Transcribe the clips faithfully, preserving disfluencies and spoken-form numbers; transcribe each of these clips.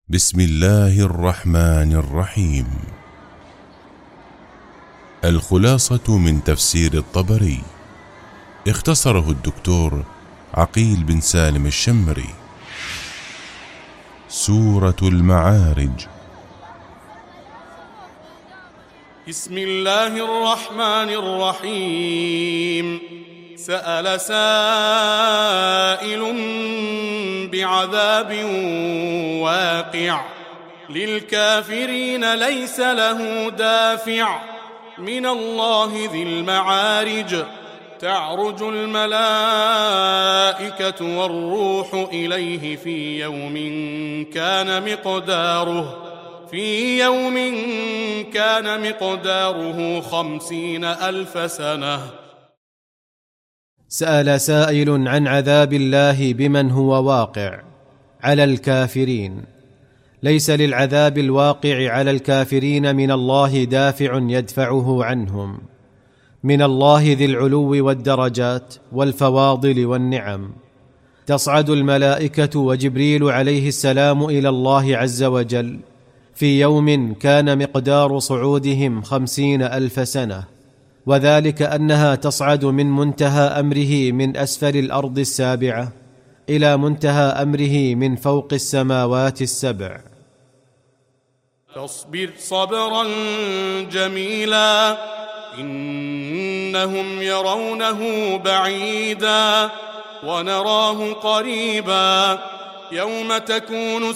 بسم الله الرحمن الرحيم. الخلاصة من تفسير الطبري، اختصره الدكتور عقيل بن سالم الشمري. سورة المعارج. بسم الله الرحمن الرحيم. سأل سائل بعذاب واقع للكافرين ليس له دافع من الله ذي المعارج. تعرج الملائكة والروح إليه في يوم كان مقداره في يوم كان مقداره خمسين ألف سنة. سأل سائل عن عذاب الله بمن هو واقع على الكافرين. ليس للعذاب الواقع على الكافرين من الله دافع يدفعه عنهم، من الله ذي العلو والدرجات والفواضل والنعم. تصعد الملائكة وجبريل عليه السلام إلى الله عز وجل في يوم كان مقدار صعودهم خمسين ألف سنة، وذلك أنها تصعد من منتهى أمره من أسفل الأرض السابعة إلى منتهى أمره من فوق السماوات السبع. فاصبر صبرا جميلا إنهم يرونه بعيدا ونراه قريبا. يوم تكون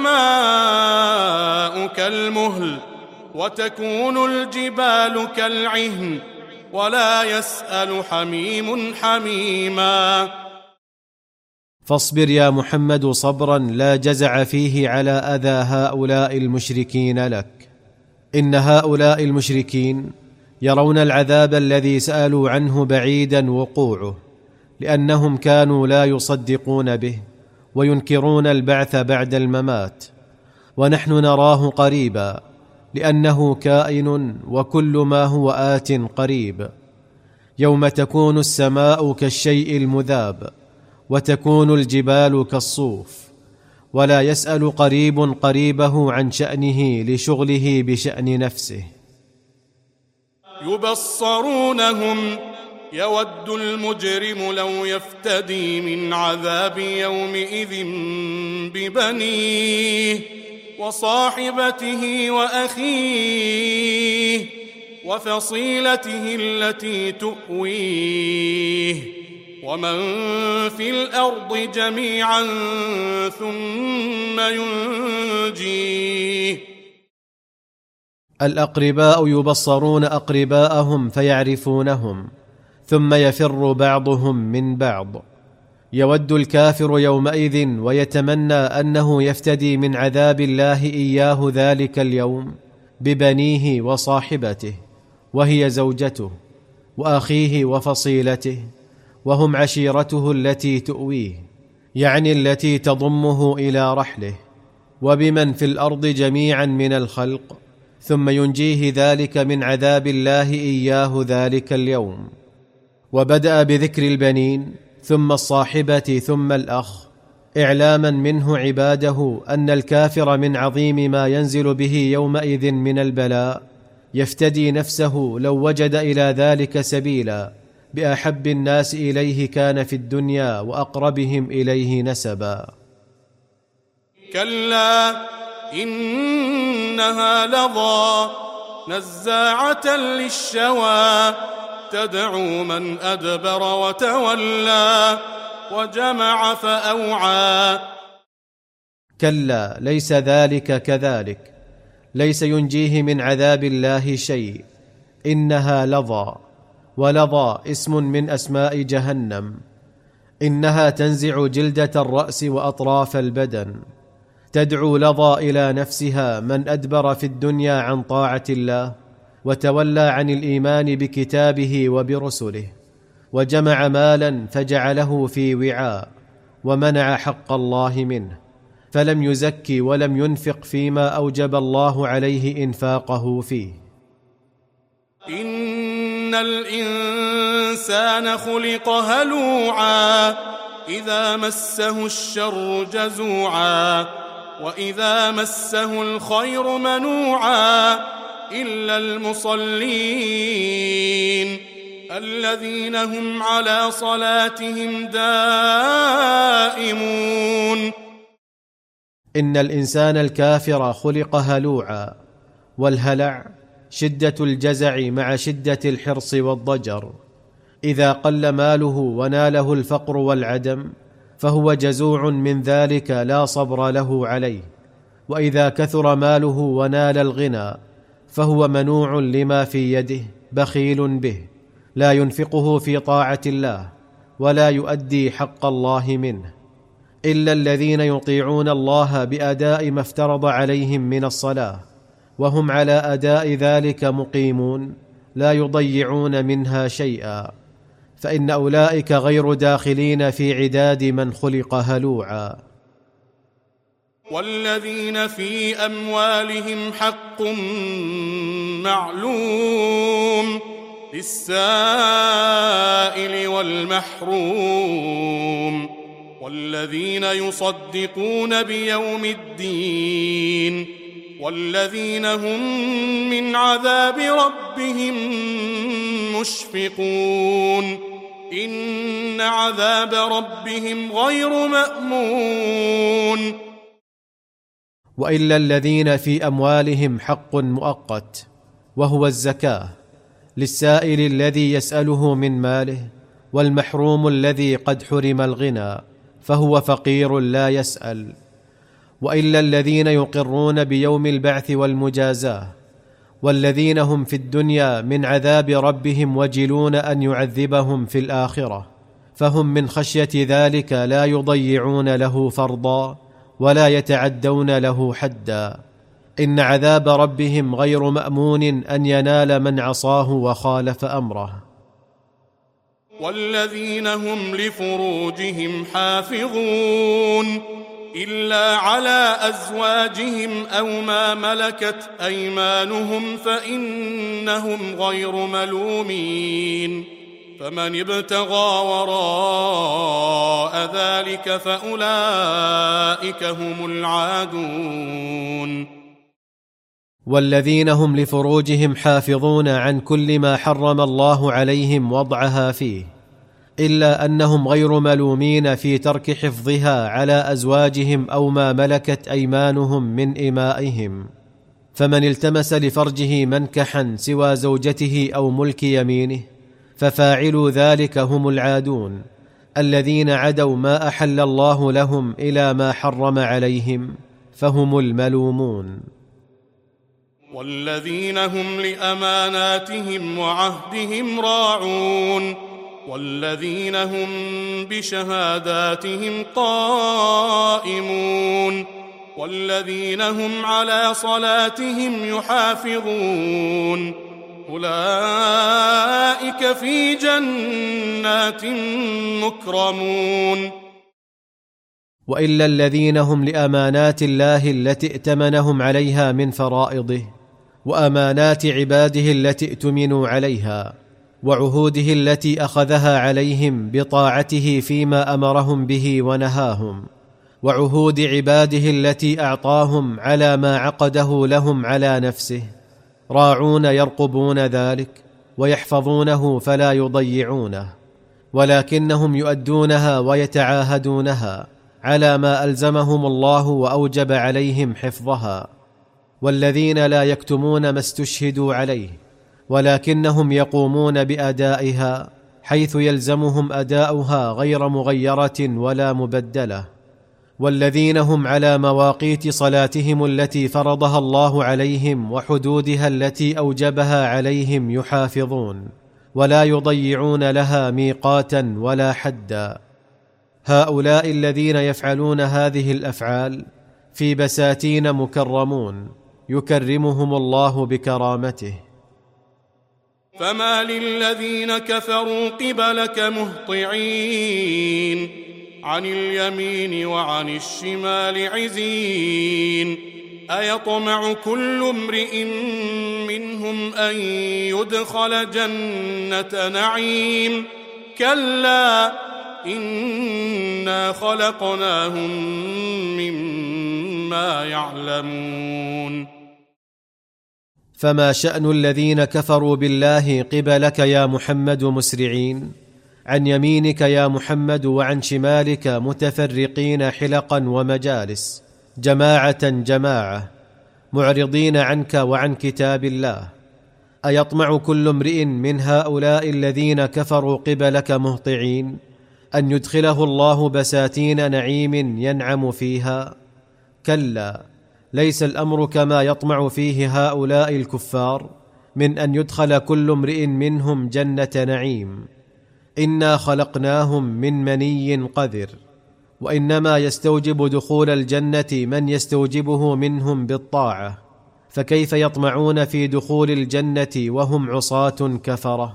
السماء كالمهل وتكون الجبال كالعهن ولا يسأل حميم حميما. فاصبر يا محمد صبرا لا جزع فيه على أذى هؤلاء المشركين لك. إن هؤلاء المشركين يرون العذاب الذي سألوا عنه بعيدا وقوعه، لأنهم كانوا لا يصدقون به وينكرون البعث بعد الممات، ونحن نراه قريبا لأنه كائن وكل ما هو آت قريب. يوم تكون السماء كالشيء المذاب وتكون الجبال كالصوف، ولا يسأل قريب قريبه عن شأنه لشغله بشأن نفسه. يبصرونهم يود المجرم لو يفتدي من عذاب يومئذ ببنيه وصاحبته وأخيه وفصيلته التي تؤويه ومن في الأرض جميعا ثم ينجيه. الأقرباء يبصرون أقرباءهم فيعرفونهم، ثم يفر بعضهم من بعض. يود الكافر يومئذ ويتمنى أنه يفتدي من عذاب الله إياه ذلك اليوم ببنيه وصاحبته وهي زوجته وأخيه وفصيلته، وهم عشيرته التي تؤويه، يعني التي تضمه إلى رحله، وبمن في الأرض جميعا من الخلق، ثم ينجيه ذلك من عذاب الله إياه ذلك اليوم. وبدأ بذكر البنين ثم الصاحبة ثم الأخ، إعلاما منه عباده أن الكافر من عظيم ما ينزل به يومئذ من البلاء يفتدي نفسه لو وجد إلى ذلك سبيلا بأحب الناس إليه كان في الدنيا وأقربهم إليه نسبا. كلا إنها لظى نزاعة للشوى تدعو من أدبر وتولى وجمع فأوعى. كلا ليس ذلك كذلك، ليس ينجيه من عذاب الله شيء. إنها لظى، ولظى اسم من أسماء جهنم. إنها تنزع جلدة الرأس وأطراف البدن، تدعو لظى إلى نفسها من أدبر في الدنيا عن طاعة الله وتولى عن الإيمان بكتابه وبرسله، وجمع مالا فجعله في وعاء ومنع حق الله منه، فلم يزكي ولم ينفق فيما أوجب الله عليه إنفاقه فيه. إن الإنسان خلق هلوعا إذا مسه الشر جزوعا وإذا مسه الخير منوعا إلا المصلين الذين هم على صلاتهم دائمون. إن الإنسان الكافر خلق هلوعا، والهلع شدة الجزع مع شدة الحرص والضجر. إذا قل ماله وناله الفقر والعدم فهو جزوع من ذلك لا صبر له عليه، وإذا كثر ماله ونال الغنى فهو منوع لما في يده بخيل به، لا ينفقه في طاعة الله ولا يؤدي حق الله منه. إلا الذين يطيعون الله بأداء ما افترض عليهم من الصلاة وهم على أداء ذلك مقيمون لا يضيعون منها شيئا، فإن أولئك غير داخلين في عداد من خلق هلوعا. والذين في أموالهم حق معلوم للسائل والمحروم، والذين يصدقون بيوم الدين، والذين هم من عذاب ربهم مشفقون، إن عذاب ربهم غير مأمون. وإلا الذين في أموالهم حق مؤقت وهو الزكاة، للسائل الذي يسأله من ماله، والمحروم الذي قد حرم الغنى فهو فقير لا يسأل. وإلا الذين يقرون بيوم البعث والمجازاة، والذين هم في الدنيا من عذاب ربهم وجلون أن يعذبهم في الآخرة، فهم من خشية ذلك لا يضيعون له فرضا ولا يتعدون له حدا. إن عذاب ربهم غير مأمون أن ينال من عصاه وخالف أمره. والذين هم لفروجهم حافظون إلا على أزواجهم أو ما ملكت أيمانهم فإنهم غير ملومين، فمن ابتغى وراء ذلك فأولئك هم العادون. والذين هم لفروجهم حافظون عن كل ما حرم الله عليهم وضعها فيه، إلا أنهم غير ملومين في ترك حفظها على أزواجهم أو ما ملكت أيمانهم من إمائهم. فمن التمس لفرجه منكحا سوى زوجته أو ملك يمينه ففاعلوا ذلك هم العادون، الذين عدوا ما أحل الله لهم إلى ما حرم عليهم، فهم الملومون. والذين هم لأماناتهم وعهدهم راعون، والذين هم بشهاداتهم قائمون، والذين هم على صلاتهم يحافظون، أولئك في جنات مكرمون. وإلا الذين هم لأمانات الله التي ائتمنهم عليها من فرائضه، وأمانات عباده التي ائتمنوا عليها، وعهوده التي أخذها عليهم بطاعته فيما أمرهم به ونهاهم، وعهود عباده التي أعطاهم على ما عقده لهم على نفسه، راعون يرقبون ذلك ويحفظونه فلا يضيعونه، ولكنهم يؤدونها ويتعاهدونها على ما ألزمهم الله وأوجب عليهم حفظها. والذين لا يكتمون ما استشهدوا عليه، ولكنهم يقومون بأدائها حيث يلزمهم أداؤها غير مغيرة ولا مبدلة. والذين هم على مواقيت صلاتهم التي فرضها الله عليهم وحدودها التي أوجبها عليهم يحافظون، ولا يضيعون لها ميقاتا ولا حدا. هؤلاء الذين يفعلون هذه الأفعال في بساتين مكرمون يكرمهم الله بكرامته. فما للذين كفروا قبلك مهطعين، عن اليمين وعن الشمال عزين، أيطمع كل امرئ منهم أن يدخل جنة نعيم، كلا إنا خلقناهم مما يعلمون. فما شأن الذين كفروا بالله قبلك يا محمد مسرعين، عن يمينك يا محمد وعن شمالك متفرقين حلقا ومجالس، جماعة جماعة، معرضين عنك وعن كتاب الله؟ أيطمع كل امرئ من هؤلاء الذين كفروا قبلك مهطعين أن يدخله الله بساتين نعيم ينعم فيها؟ كلا، ليس الأمر كما يطمع فيه هؤلاء الكفار من أن يدخل كل امرئ منهم جنة نعيم. إنا خلقناهم من مني قذر، وإنما يستوجب دخول الجنة من يستوجبه منهم بالطاعة، فكيف يطمعون في دخول الجنة وهم عصاة كفرة؟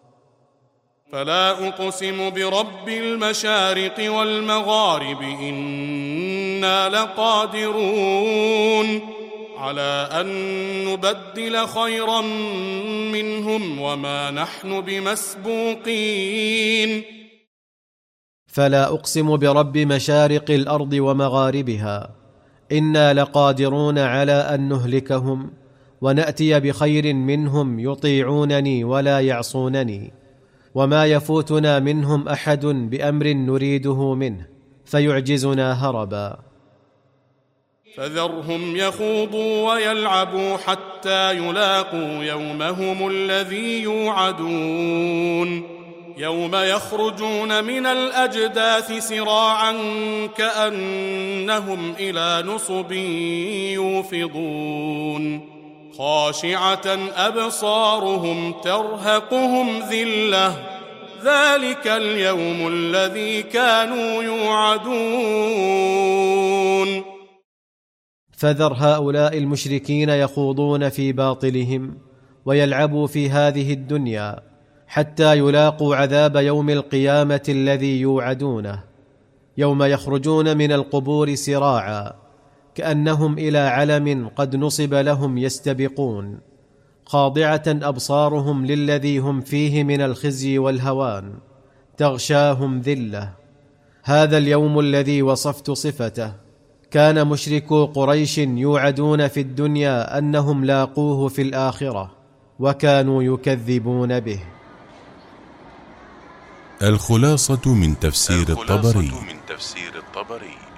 فلا أقسم برب المشارق والمغارب إنا لقادرون على أن نبدل خيرا منهم وما نحن بمسبوقين. فلا أقسم برب مشارق الأرض ومغاربها إنا لقادرون على أن نهلكهم ونأتي بخير منهم يطيعونني ولا يعصونني، وما يفوتنا منهم أحد بأمر نريده منه فيعجزنا هربا. فذرهم يخوضوا ويلعبوا حتى يلاقوا يومهم الذي يوعدون يوم يخرجون من الأجداث سراعا كأنهم إلى نصب يوفضون خاشعة أبصارهم ترهقهم ذلة ذلك اليوم الذي كانوا يوعدون. فذر هؤلاء المشركين يخوضون في باطلهم ويلعبوا في هذه الدنيا حتى يلاقوا عذاب يوم القيامة الذي يوعدونه، يوم يخرجون من القبور سراعا كأنهم إلى علم قد نصب لهم يستبقون، خاضعة أبصارهم للذي هم فيه من الخزي والهوان، تغشاهم ذلة. هذا اليوم الذي وصفت صفته كان مشركو قريش يوعدون في الدنيا أنهم لاقوه في الآخرة وكانوا يكذبون به. الخلاصة من تفسير الخلاصة الطبري. من تفسير الطبري